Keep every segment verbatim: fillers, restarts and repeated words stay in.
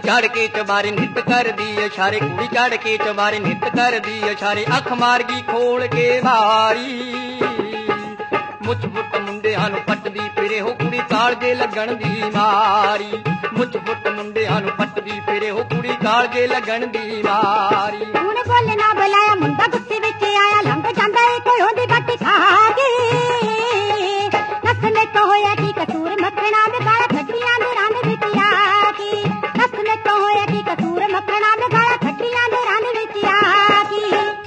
चढ़ के चबारे नित कर दी इशारे, कुड़ी चढ़ के चबारे नित कर दी इशारे। अख मार गई खोल के मारी, मुछ फुट मुंडियां नूं पटदी फिरे हो कुड़ी कालजे लगण दी मारी। मुछ फुट मुंडियां नूं पटदी फिरे हो कुड़ी कालजे लगण दी मारी। ਹੁਣ ਬੋਲੇ ਨਾ ਬੁਲਾਇਆ ਮੁੰਡਾ ਗੁੱਸੇ ਵਿੱਚ ਆਇਆ, ਲੰਘ ਜਾਂਦਾ ਏ ਕੋਈ ਉਹਦੀ ਬੱਟੀ ਖਾ ਕੇ। ਨਸਲੇ ਤੋਂ ਹੋਇਆ ਕੀ ਕਸੂਰ ਮੱਖਣਾ ਦੇ ਗਾਲਾਂ ਖੱਟੀਆਂ ਦੇ ਰੰਗ ਵਿੱਚ ਆ ਕੇ। ਨਸਲੇ ਤੋਂ ਹੋਇਆ ਕੀ ਕਸੂਰ ਮੱਖਣਾ ਦੇ ਗਾਲਾਂ ਖੱਟੀਆਂ ਦੇ ਰੰਗ ਵਿੱਚ ਆ ਕੇ।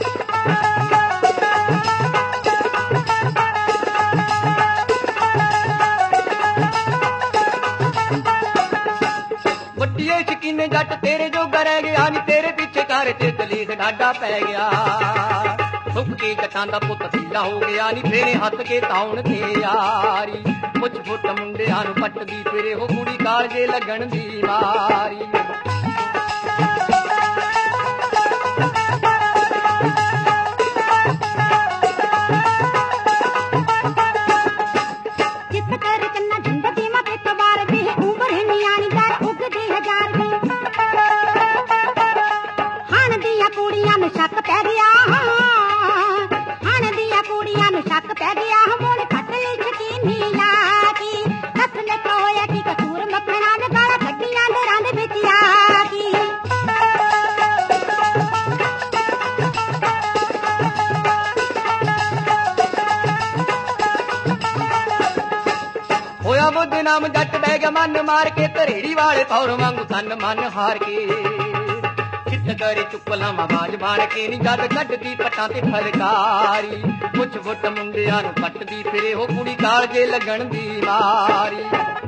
ਵੱਡੀਏ ਸ਼ਕੀਨੇ ਜੱਟ ਤੇਰੇ ਜੋਗਾ ਰਹਿ ਗਿਆ ਨੀ, ਤੇਰੇ ਪਿੱਛੇ ਘਰ ਚ ਦਲੀਸ ਡਾਡਾ ਪੈ ਗਿਆ। ਸੁੱਕ ਕੇ ਜੱਟਾਂ ਦਾ ਪੁੱਤ ਸੀਲਾ ਹੋ ਗਿਆ ਨੀ, ਫੇਰੇ ਹੱਥ ਕੇ ਤਾਉਣ ਤੇ ਯਾਰੀ। ਮੁੱਛ ਫੁੱਟ ਮੁੰਡਿਆਂ ਨੂੰ ਪੱਟਦੀ ਫਿਰੇ ਹੋ ਕੁੜੀ ਕਾਲਜੇ ਲੱਗਣ ਦੀ ਮਾਰੀ। ਜਿੱਤ ਕਰ ਕੰਨਾ ਜ਼ਿੰਦਗੀ ਮਤੇ ਸਵਾਰ ਦੀ ਉਮਰ ਨਿਆਣੀ ਦਰ ਉੱਗਦੀ ਹਜ਼ਾਰ ਦੀ। ਹਣ ਦੀਆਂ ਕੁੜੀਆਂ ਨੂੰ ਸ਼ੱਕ ਪੈ ਗਿਆ, ਹਣ ਦੀਆਂ ਕੁੜੀਆਂ ਨੂੰ ਸ਼ੱਕ ਪੈ ਗਿਆ। ਮੋੜ ਖੱਟ ਲਈ ਸ਼ਕੀਨੀ ਲਾ ਕੇ। ਨਸਲੇ ਤੋਂ ਹੋਇਆ ਕੀ ਕਸੂਰ ਮੱਖਣਾ ਦੇ ਗਾਲਾਂ ਖੱਟੀਆਂ ਦੇ ਰੰਗ ਵਿੱਚ ਆ ਕੇ। ਹੋਇਆ ਬਦਨਾਮ ਜੱਟ ਬਹਿ ਗਿਆ ਮਨ ਮਾਰ ਕੇ, ਧਰੇੜੀ ਵਾਲੇ ਪੌਰ ਵਾਂਗੂ ਤਨ ਮਨ ਹਾਰ ਕੇ। ਚਿੱਤ ਕਰੇ ਚੁੱਪ ਲਾਵਾਂ ਬਾਜ ਬਾਣ ਕੇ ਨੀ, ਜਦ ਕੱਢਦੀ ਪੱਟਾਂ ਤੇ ਫਲਕਾਰੀ। ਮੁੱਛ ਫੁੱਟ ਮੁੰਡਿਆਂ ਨੂੰ ਪੱਟਦੀ ਫਿਰੇ ਹੋ ਕੁੜੀ ਕਾਲਜੇ ਲੱਗਣ ਦੀ ਮਾਰੀ।